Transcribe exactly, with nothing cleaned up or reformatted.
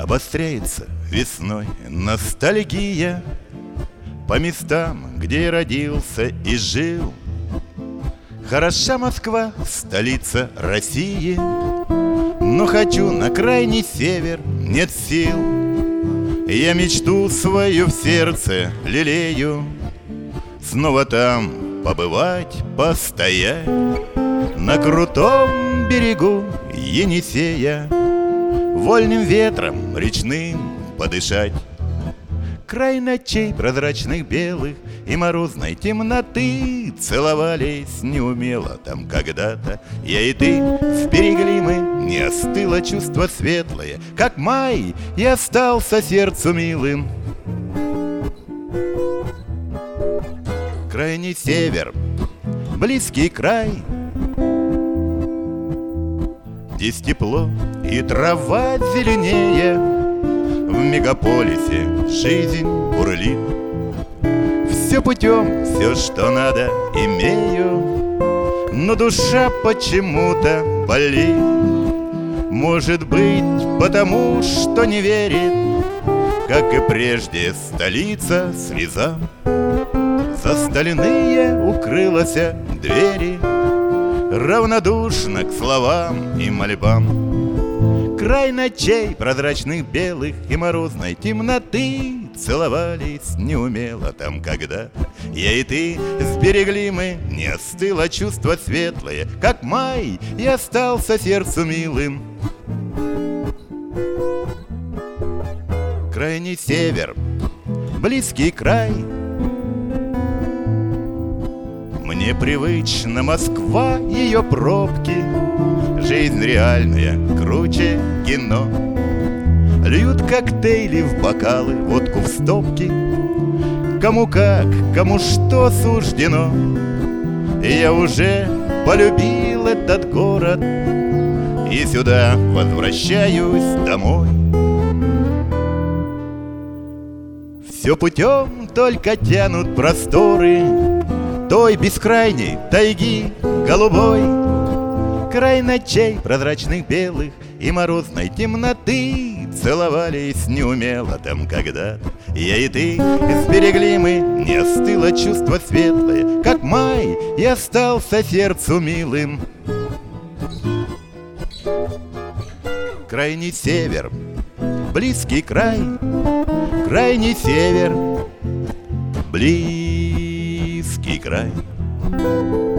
Обостряется весной ностальгия по местам, где я родился и жил. Хороша Москва, столица России, но хочу на крайний север, нет сил. Я мечту свою в сердце лелею, снова там побывать, постоять на крутом берегу Енисея, вольным ветром речным подышать. Край ночей прозрачных белых и морозной темноты целовались неумело там когда-то я и ты. Сберегли мы, не остыло чувство светлое, как май, и остался сердцу милым. Крайний север, близкий край, здесь тепло и трава зеленее. В мегаполисе жизнь бурлит. Все путем, все, что надо, имею, но душа почему-то болит. Может быть, потому что не верит, как и прежде, столица слезам. За стальные укрылась двери, равнодушно к словам и мольбам. Край ночей прозрачных белых и морозной темноты целовались неумело там когда я и ты. Сберегли мы, не остыло чувство светлое, как май, и остался сердцу милым. Крайний север, близкий край, мне привычна Москва, ее пробки. Жизнь реальная, круче кино. Льют коктейли в бокалы, водку в стопки. Кому как, кому что суждено. Я уже полюбил этот город и сюда возвращаюсь домой. Все путем только тянут просторы той бескрайней тайги голубой. Край ночей прозрачных белых и морозной темноты целовались неумело там когда-то я и ты. Сберегли мы, не остыло чувство светлое, как май, и остался сердцу милым. Крайний север, близкий край, крайний север, близкий край.